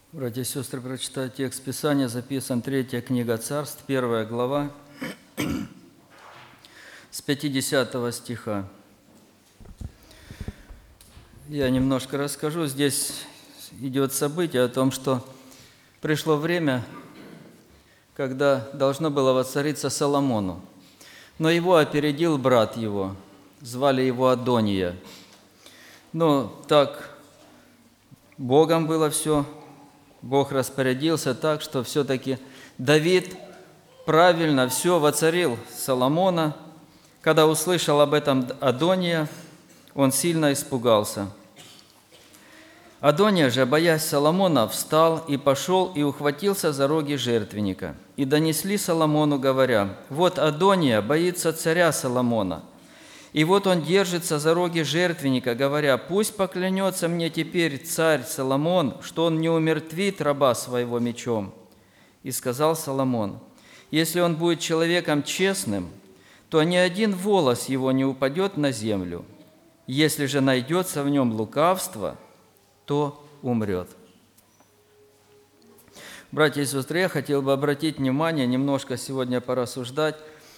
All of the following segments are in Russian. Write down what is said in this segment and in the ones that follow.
Братья и сестры, прочитаю текст Писания, записан 3 книга Царств, 1 глава, с 50 стиха. Я немножко расскажу. Здесь идет событие о том, что пришло время, когда должно было воцариться Соломону. Но его опередил брат его, звали его Адония. Но так Богом было все. Бог распорядился так, что все-таки Давид правильно все воцарил Соломона. Когда услышал об этом Адония, он сильно испугался. Адония же, боясь Соломона, встал и пошел и ухватился за роги жертвенника. И донесли Соломону, говоря: «Вот Адония боится царя Соломона. И вот он держится за роги жертвенника, говоря: пусть поклянется мне теперь царь Соломон, что он не умертвит раба своего мечом». И сказал Соломон: «Если он будет человеком честным, то ни один волос его не упадет на землю. Если же найдется в нем лукавство, то умрет». Братья и сестры, я хотел бы обратить внимание, немножко сегодня порассуждать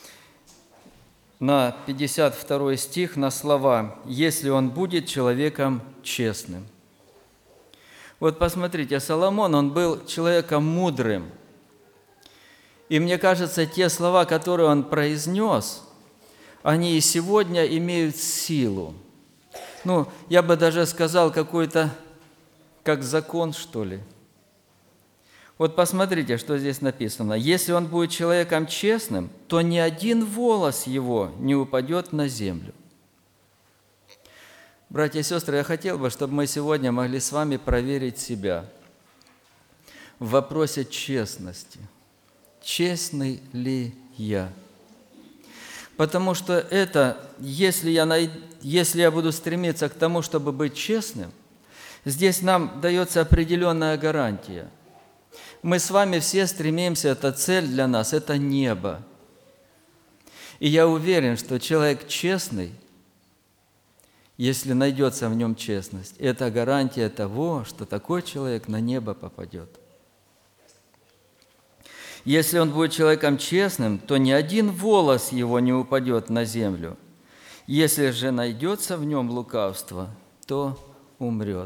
на 52 стих, на слова «если он будет человеком честным». Вот посмотрите, Соломон, он был человеком мудрым. И мне кажется, те слова, которые он произнес, они и сегодня имеют силу. Я бы даже сказал, какой-то, как закон, что ли. Вот посмотрите, что здесь написано. «Если он будет человеком честным, то ни один волос его не упадет на землю». Братья и сестры, я хотел бы, чтобы мы сегодня могли с вами проверить себя в вопросе честности. Честный ли я? Потому что если я буду стремиться к тому, чтобы быть честным, здесь нам дается определенная гарантия. Мы с вами все стремимся, это цель для нас, это небо. И я уверен, что человек честный, если найдется в нем честность, это гарантия того, что такой человек на небо попадет. Если он будет человеком честным, то ни один волос его не упадет на землю. Если же найдется в нем лукавство, то умрет.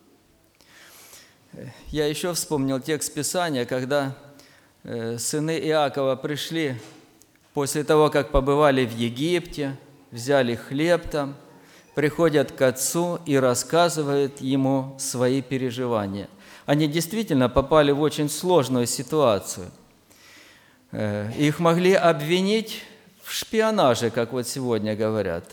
Я еще вспомнил текст Писания, когда сыны Иакова пришли после того, как побывали в Египте, взяли хлеб там, приходят к отцу и рассказывают ему свои переживания. Они действительно попали в очень сложную ситуацию. Их могли обвинить в шпионаже, как вот сегодня говорят.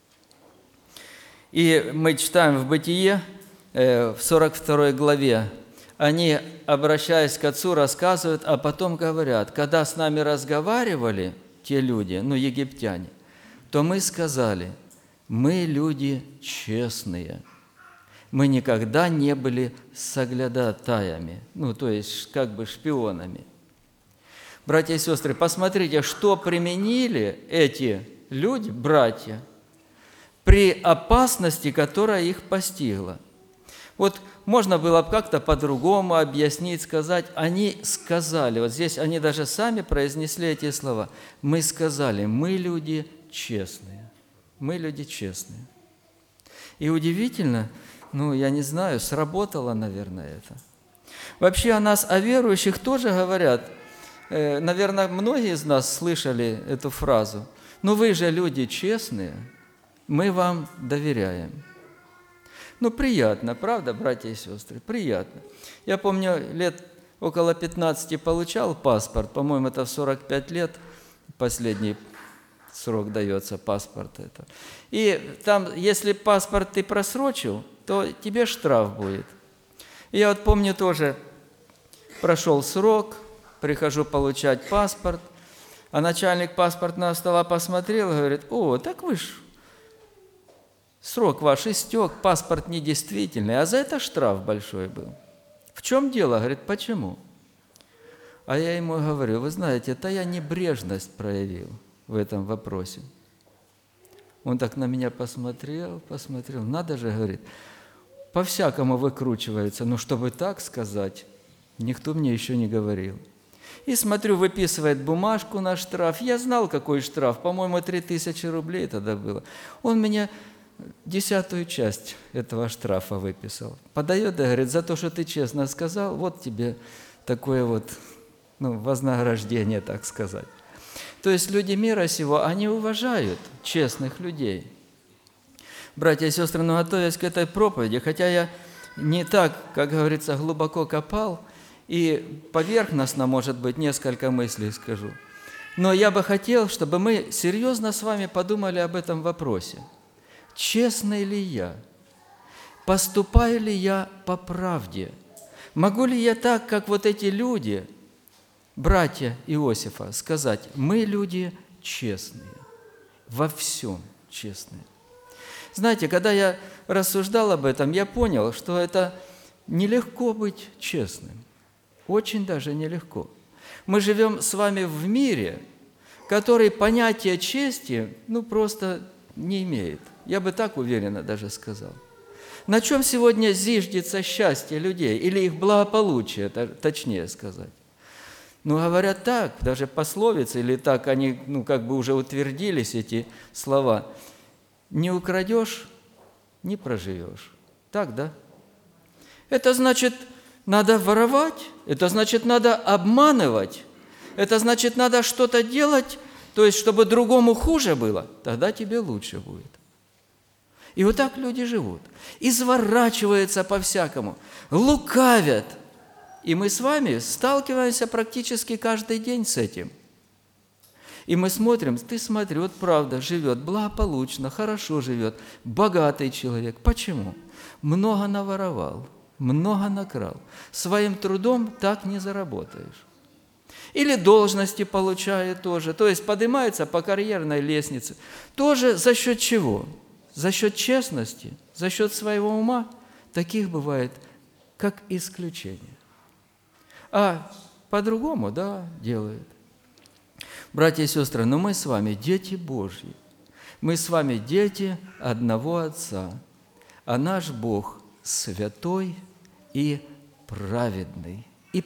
И мы читаем в Бытие, в 42 главе, они, обращаясь к отцу, рассказывают, а потом говорят: когда с нами разговаривали те люди, египтяне, то мы сказали: мы люди честные, мы никогда не были соглядатаями, то есть как бы шпионами. Братья и сестры, посмотрите, что применили эти люди, братья, при опасности, которая их постигла. Вот можно было бы как-то по-другому объяснить, сказать. Они сказали, вот здесь они даже сами произнесли эти слова. Мы сказали: мы люди честные. Мы люди честные. И удивительно, я не знаю, сработало, наверное, это. Вообще о нас, о верующих, тоже говорят. Наверное, многие из нас слышали эту фразу. Вы же люди честные, мы вам доверяем. Приятно, правда, братья и сестры? Приятно. Я помню, лет около 15 получал паспорт, по-моему, это в 45 лет последний срок дается паспорт. Это. И там, если паспорт ты просрочил, то тебе штраф будет. И я вот помню тоже, прошел срок, прихожу получать паспорт, а начальник паспортного стола посмотрел и говорит: так вы ж, срок ваш истек, паспорт недействительный, а за это штраф большой был. В чем дело? Говорит: почему? А я ему говорю: вы знаете, это я небрежность проявил в этом вопросе. Он так на меня посмотрел, надо же, говорит, по-всякому выкручивается, чтобы так сказать, Никто мне еще не говорил. И смотрю, выписывает бумажку на штраф. Я знал, какой штраф. По-моему, 3000 рублей тогда было. Он мне 10-ю часть этого штрафа выписал. Подает и говорит: за то, что ты честно сказал, вот тебе такое вот, вознаграждение, так сказать. То есть люди мира сего, они уважают честных людей. Братья и сестры, готовясь к этой проповеди, хотя я не так, как говорится, глубоко копал, и поверхностно, может быть, несколько мыслей скажу, но я бы хотел, чтобы мы серьезно с вами подумали об этом вопросе. Честный ли я? Поступаю ли я по правде? Могу ли я так, как вот эти люди, братья Иосифа, сказать: мы люди честные, во всем честные? Знаете, когда я рассуждал об этом, я понял, что это нелегко быть честным. Очень даже нелегко. Мы живем с вами в мире, который понятия чести, просто не имеет. Я бы так уверенно даже сказал. На чем сегодня зиждется счастье людей, или их благополучие, точнее сказать? Говорят так, даже пословицы, или так они, уже утвердились, эти слова. Не украдешь, не проживешь. Так, да? Это значит, надо воровать, это значит, надо обманывать, это значит, надо что-то делать, то есть, чтобы другому хуже было, тогда тебе лучше будет. И вот так люди живут, изворачиваются по-всякому, лукавят. И мы с вами сталкиваемся практически каждый день с этим. И мы смотрим, ты смотри, вот правда, живет благополучно, хорошо живет, богатый человек. Почему? Много наворовал, много накрал. Своим трудом так не заработаешь. Или должности получает тоже, то есть поднимается по карьерной лестнице. Тоже за счет чего? За счет честности, за счет своего ума. Таких бывает, как исключение. А по-другому, делают. Братья и сестры, но мы с вами дети Божьи. Мы с вами дети одного Отца. А наш Бог святой и праведный.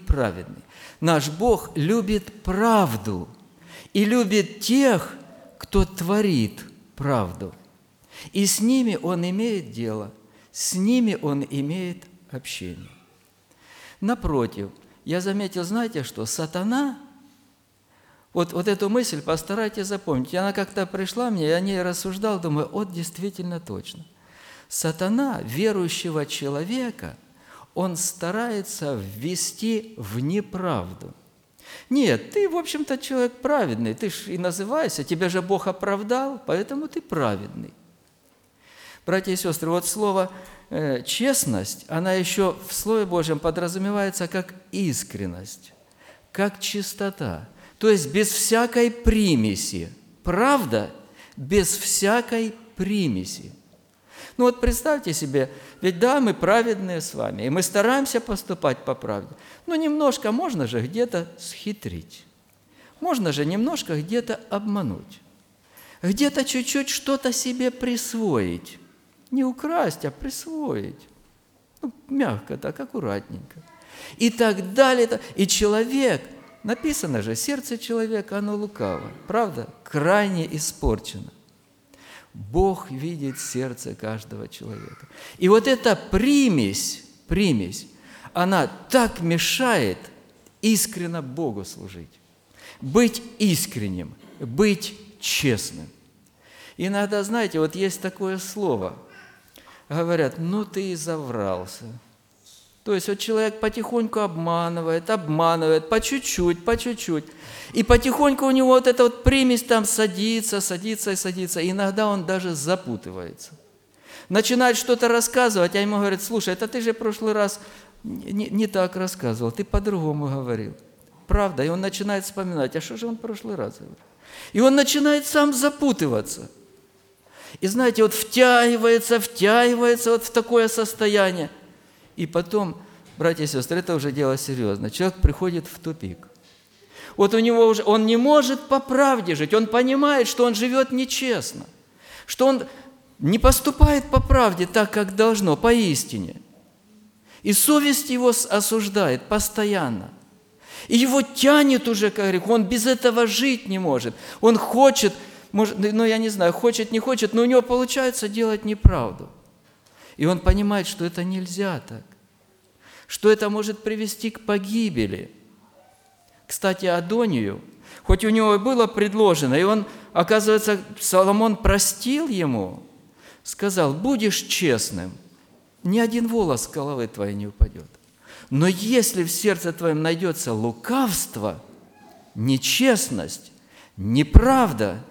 Наш Бог любит правду и любит тех, кто творит правду. И с ними Он имеет дело, с ними Он имеет общение. Напротив, я заметил, знаете что, сатана, вот эту мысль постарайтесь запомнить. Она как-то пришла мне, я о ней рассуждал, думаю, действительно точно. Сатана верующего человека, он старается ввести в неправду. Нет, ты, в общем-то, человек праведный, ты ж и называешься, тебя же Бог оправдал, поэтому ты праведный. Братья и сестры, вот слово «честность», она еще в Слове Божьем подразумевается как искренность, как чистота, то есть без всякой примеси. Правда без всякой примеси. Вот представьте себе, ведь мы праведные с вами, и мы стараемся поступать по правде. Немножко можно же где-то схитрить, можно же немножко где-то обмануть, где-то чуть-чуть что-то себе присвоить. Не украсть, а присвоить. Мягко так, аккуратненько. И так далее. И человек, написано же, сердце человека, оно лукаво. Правда? Крайне испорчено. Бог видит сердце каждого человека. И вот эта примесь, она так мешает искренно Богу служить. Быть искренним, быть честным. Иногда, знаете, вот есть такое слово – говорят, ты и заврался. То есть человек потихоньку обманывает, по чуть-чуть. И потихоньку у него вот эта примесь там садится. И иногда он даже запутывается. Начинает что-то рассказывать, а ему говорят, слушай, это ты же в прошлый раз не так рассказывал, ты по-другому говорил. Правда? И он начинает вспоминать, а что же он в прошлый раз говорил? И он начинает сам запутываться. И знаете, втягивается вот в такое состояние. И потом, братья и сестры, это уже дело серьезное. Человек приходит в тупик. У него уже, он не может по правде жить. Он понимает, что он живет нечестно. Что он не поступает по правде так, как должно, поистине. И совесть его осуждает постоянно. И его тянет уже к греху, он без этого жить не может. Он хочет, я не знаю, хочет, не хочет, но у него получается делать неправду. И он понимает, что это нельзя так, что это может привести к погибели. Кстати, Адонию, хоть у него и было предложено, и он, оказывается, Соломон простил ему, сказал: будешь честным, ни один волос с головы твоей не упадет. Но если в сердце твоем найдется лукавство, нечестность, неправда,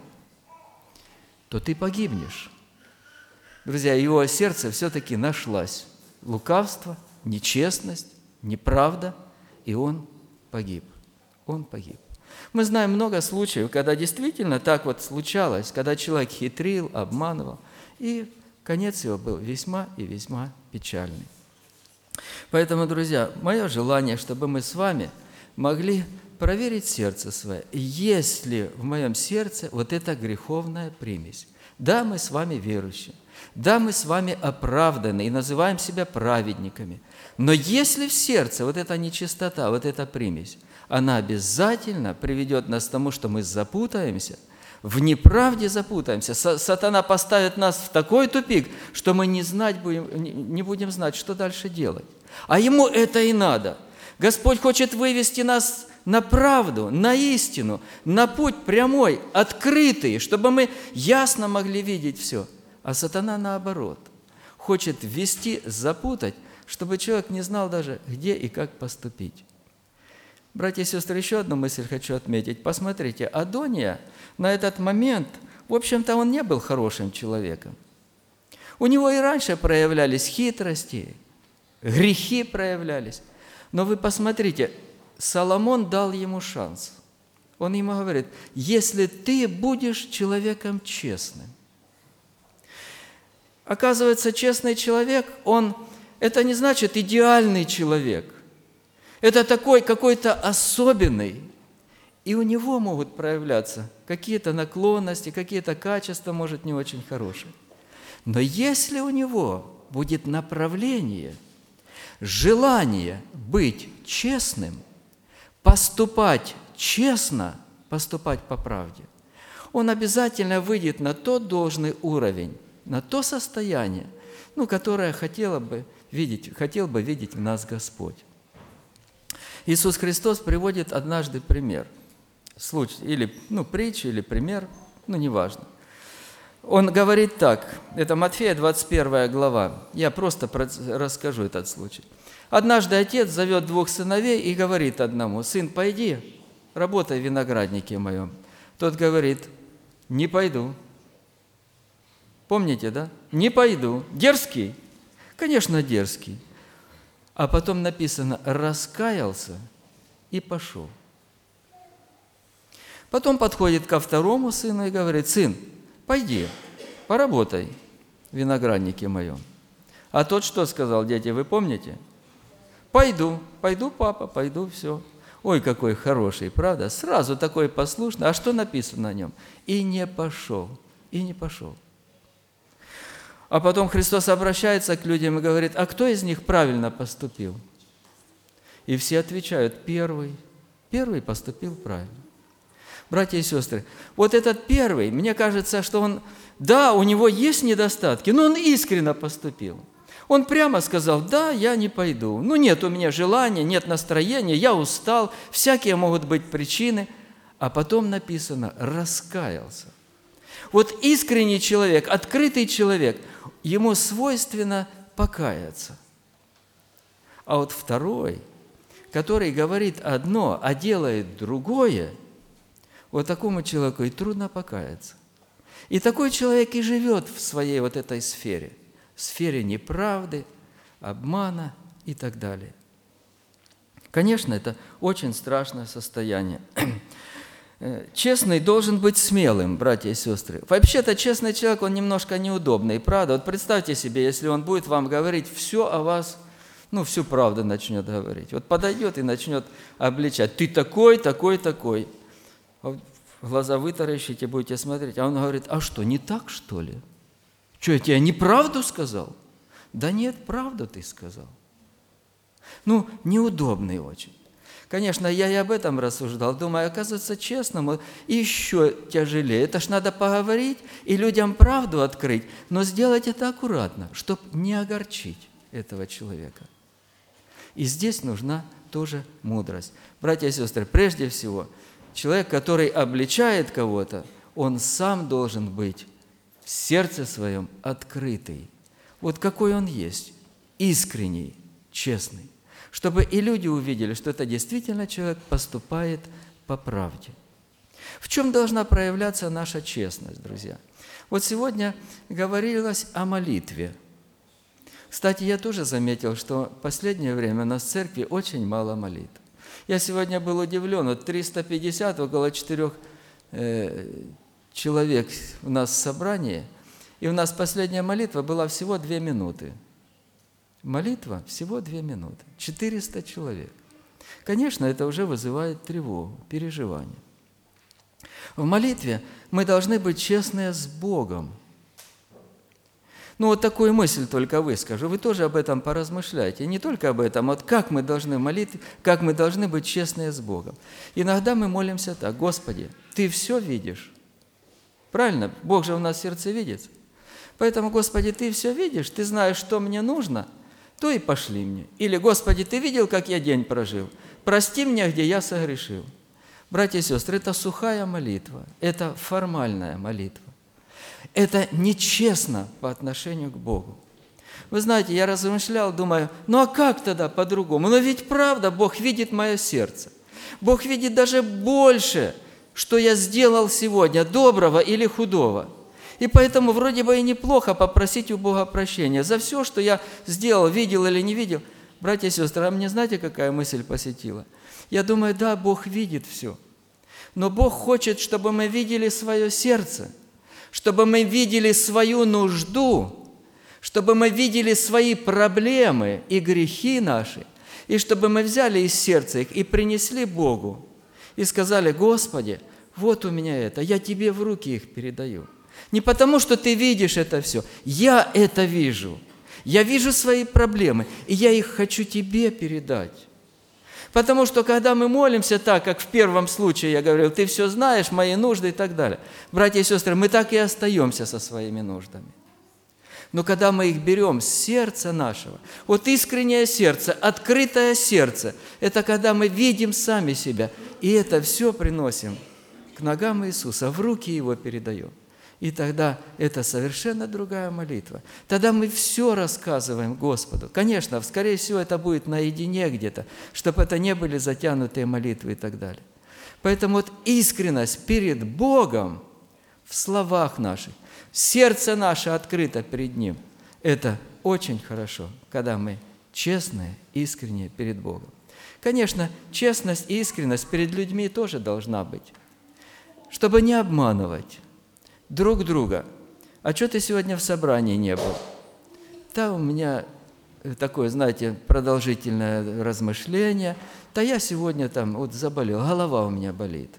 то ты погибнешь. Друзья, его сердце все-таки нашлось. Лукавство, нечестность, неправда, и он погиб. Он погиб. Мы знаем много случаев, когда действительно так вот случалось, когда человек хитрил, обманывал, и конец его был весьма и весьма печальный. Поэтому, друзья, мое желание, чтобы мы с вами могли проверить сердце свое, есть ли в моем сердце вот эта греховная примесь. Да, мы с вами верующие, да, мы с вами оправданы и называем себя праведниками, но если в сердце вот эта нечистота, вот эта примесь, она обязательно приведет нас к тому, что мы запутаемся, в неправде запутаемся. Сатана поставит нас в такой тупик, что мы не будем знать, что дальше делать. А ему это и надо. Господь хочет вывести нас на правду, на истину, на путь прямой, открытый, чтобы мы ясно могли видеть все. А сатана, наоборот, хочет ввести, запутать, чтобы человек не знал даже, где и как поступить. Братья и сестры, еще одну мысль хочу отметить. Посмотрите, Адония на этот момент, в общем-то, он не был хорошим человеком. У него и раньше проявлялись хитрости, грехи проявлялись. Но вы посмотрите, Соломон дал ему шанс. Он ему говорит: если ты будешь человеком честным. Оказывается, честный человек, это не значит идеальный человек. Это такой какой-то особенный. И у него могут проявляться какие-то наклонности, какие-то качества, может, не очень хорошие. Но если у него будет направление, желание быть честным, поступать честно, поступать по правде, он обязательно выйдет на тот должный уровень, на то состояние, которое хотел бы видеть в нас Господь. Иисус Христос приводит однажды пример, случай, или притчу, или пример, неважно. Он говорит так, это Матфея, 21 глава, я просто расскажу этот случай. Однажды отец зовет 2 сыновей и говорит одному: сын, пойди, работай в винограднике моем. Тот говорит: не пойду. Помните, да? Не пойду. Дерзкий? Конечно, дерзкий. А потом написано: раскаялся и пошел. Потом подходит ко второму сыну и говорит: сын, пойди, поработай в винограднике моем. А тот что сказал, дети, вы помните? Пойду, папа, пойду, все. Ой, какой хороший, правда? Сразу такой послушный. А что написано на нем? И не пошел, и не пошел. А потом Христос обращается к людям и говорит: а кто из них правильно поступил? И все отвечают: первый. Первый поступил правильно. Братья и сестры, вот этот первый, мне кажется, что у него есть недостатки, но он искренне поступил. Он прямо сказал: да, я не пойду. Нет у меня желания, нет настроения, я устал, всякие могут быть причины. А потом написано: раскаялся. Вот искренний человек, открытый человек, ему свойственно покаяться. А вот второй, который говорит одно, а делает другое, вот такому человеку и трудно покаяться. И такой человек и живет в своей вот этой сфере неправды, обмана и так далее. Конечно, это очень страшное состояние. Честный должен быть смелым, братья и сестры. Вообще-то честный человек, он немножко неудобный, правда? Вот представьте себе, если он будет вам говорить все о вас, всю правду начнет говорить. Вот подойдет и начнет обличать: ты такой, такой, такой. Глаза вытаращите, будете смотреть. А он говорит: а что, не так, что ли? Что, я тебе неправду сказал? Да нет, правду ты сказал. Неудобный очень. Конечно, я и об этом рассуждал. Думаю, оказывается, честному еще тяжелее. Это ж надо поговорить и людям правду открыть, но сделать это аккуратно, чтобы не огорчить этого человека. И здесь нужна тоже мудрость. Братья и сестры, прежде всего, человек, который обличает кого-то, он сам должен быть в сердце своем открытый. Вот какой он есть, искренний, честный. Чтобы и люди увидели, что это действительно человек поступает по правде. В чем должна проявляться наша честность, друзья? Вот сегодня говорилось о молитве. Кстати, я тоже заметил, что в последнее время у нас в церкви очень мало молитв. Я сегодня был удивлен, 350, около 4 человек у нас в собрании, и у нас последняя молитва была всего 2 минуты. Молитва всего 2 минуты. 400 человек. Конечно, это уже вызывает тревогу, переживание. В молитве мы должны быть честны с Богом. Вот такую мысль только выскажу. Вы тоже об этом поразмышляйте. Не только об этом, вот как мы должны молиться, как мы должны быть честны с Богом. Иногда мы молимся так: Господи, Ты все видишь. Правильно? Бог же у нас сердцевидец. Поэтому, Господи, Ты все видишь, Ты знаешь, что мне нужно, то и пошли мне. Или, Господи, Ты видел, как я день прожил? Прости меня, где я согрешил. Братья и сестры, это сухая молитва, это формальная молитва. Это нечестно по отношению к Богу. Вы знаете, я размышлял, думаю, а как тогда по-другому? Но ведь правда, Бог видит мое сердце. Бог видит даже больше, что я сделал сегодня, доброго или худого. И поэтому вроде бы и неплохо попросить у Бога прощения за все, что я сделал, видел или не видел. Братья и сестры, а мне знаете, какая мысль посетила? Я думаю, да, Бог видит все. Но Бог хочет, чтобы мы видели свое сердце, чтобы мы видели свою нужду, чтобы мы видели свои проблемы и грехи наши, и чтобы мы взяли из сердца их и принесли Богу, и сказали: Господи, вот у меня это, я Тебе в руки их передаю. Не потому, что Ты видишь это все, я это вижу. Я вижу свои проблемы, и я их хочу Тебе передать. Потому что, когда мы молимся так, как в первом случае я говорил, Ты все знаешь, мои нужды и так далее, братья и сестры, мы так и остаемся со своими нуждами. Но когда мы их берем с сердца нашего, вот искреннее сердце, открытое сердце, это когда мы видим сами себя, и это все приносим к ногам Иисуса, в руки Его передаем. И тогда это совершенно другая молитва. Тогда мы все рассказываем Господу. Конечно, скорее всего, это будет наедине где-то, чтобы это не были затянутые молитвы и так далее. Поэтому вот искренность перед Богом в словах наших, сердце наше открыто перед Ним, это очень хорошо, когда мы честные, искренние перед Богом. Конечно, честность и искренность перед людьми тоже должна быть, чтобы не обманывать друг друга. А что ты сегодня в собрании не был? Да, у меня такое, знаете, продолжительное размышление. Да я сегодня там заболел, голова у меня болит.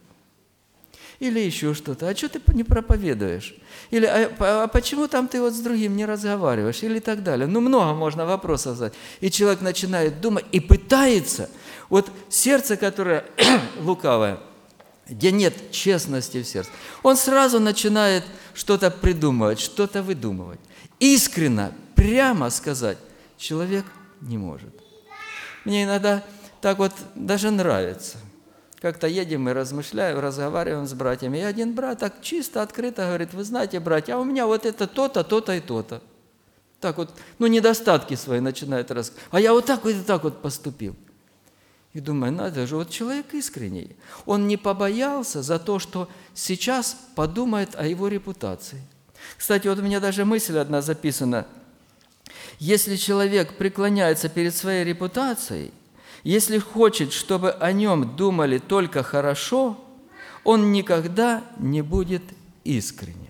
Или еще что-то. А что ты не проповедуешь? Или а почему там ты с другим не разговариваешь? Или так далее. Много можно вопросов задать. И человек начинает думать и пытается. Сердце, которое лукавое, где нет честности в сердце, он сразу начинает что-то придумывать, что-то выдумывать. Искренно, прямо сказать человек не может. Мне иногда так даже нравится. Как-то едем и размышляем, разговариваем с братьями. И один брат так чисто, открыто говорит: вы знаете, братья, а у меня это то-то, то-то и то-то. Так недостатки свои начинает рассказывать. А я так поступил. И думаю, надо же, человек искренний. Он не побоялся за то, что сейчас подумает о его репутации. Кстати, у меня даже мысль одна записана. Если человек преклоняется перед своей репутацией, если хочет, чтобы о нем думали только хорошо, он никогда не будет искренним.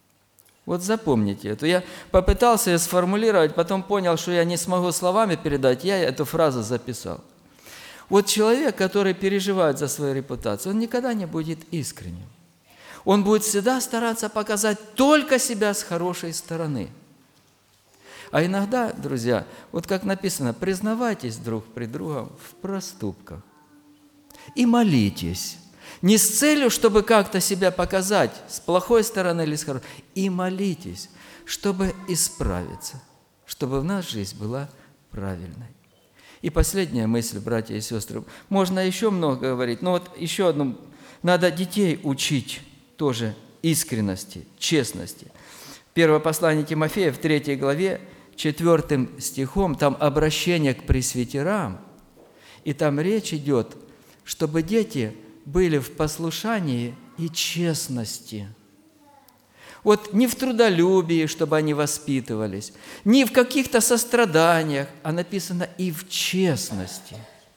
Запомните это. Я попытался ее сформулировать, потом понял, что я не смогу словами передать, я эту фразу записал. Человек, который переживает за свою репутацию, он никогда не будет искренним. Он будет всегда стараться показать только себя с хорошей стороны. А иногда, друзья, вот как написано, признавайтесь друг пред другом в проступках и молитесь. Не с целью, чтобы как-то себя показать, с плохой стороны или с хорошей. И молитесь, чтобы исправиться, чтобы в нас жизнь была правильной. И последняя мысль, братья и сестры. Можно еще много говорить, но вот еще одну. Надо детей учить тоже искренности, честности. Первое послание Тимофея в 3 главе, 4 стихом, там обращение к пресвитерам, и там речь идет, чтобы дети были в послушании и честности. Вот не в трудолюбии, чтобы они воспитывались, не в каких-то состраданиях, а написано и в честности.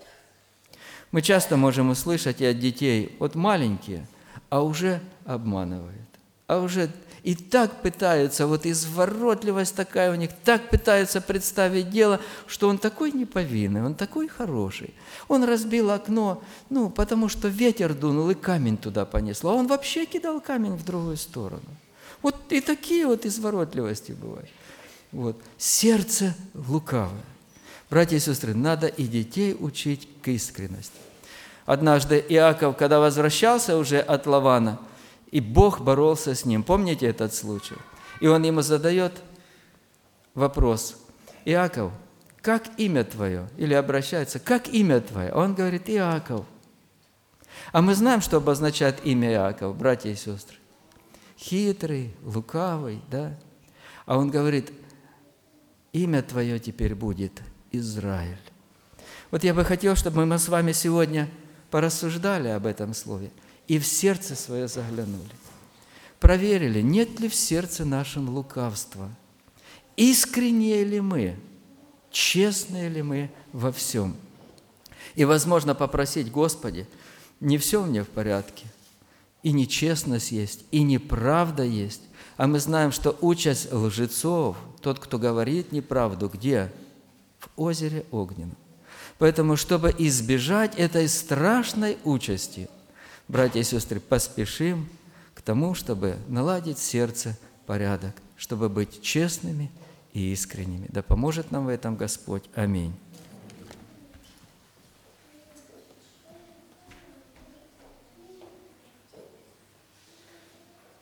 Мы часто можем услышать и от детей, вот маленькие, а уже обманывают, а уже и так пытаются, вот изворотливость такая у них, так пытаются представить дело, что он такой неповинный, он такой хороший. Он разбил окно, потому что ветер дунул и камень туда понесло, а он вообще кидал камень в другую сторону. Вот и такие вот изворотливости бывают. Вот. Сердце лукавое. Братья и сестры, надо и детей учить к искренности. Однажды Иаков, когда возвращался уже от Лавана, и Бог боролся с ним. Помните этот случай? И он ему задает вопрос: Иаков, как имя твое? Или обращается: как имя твое? Он говорит: Иаков. А мы знаем, что обозначает имя Иаков, братья и сестры. Хитрый, лукавый, да? А он говорит: имя твое теперь будет Израиль. Вот я бы хотел, чтобы мы с вами сегодня порассуждали об этом слове и в сердце свое заглянули. Проверили, нет ли в сердце нашем лукавства. Искренние ли мы, честные ли мы во всем. И, возможно, попросить: Господи, не все мне в порядке, и нечестность есть, и неправда есть. А мы знаем, что участь лжецов, тот, кто говорит неправду, где? В озере огненном. Поэтому, чтобы избежать этой страшной участи, братья и сестры, поспешим к тому, чтобы наладить в сердце порядок, чтобы быть честными и искренними. Да поможет нам в этом Господь. Аминь.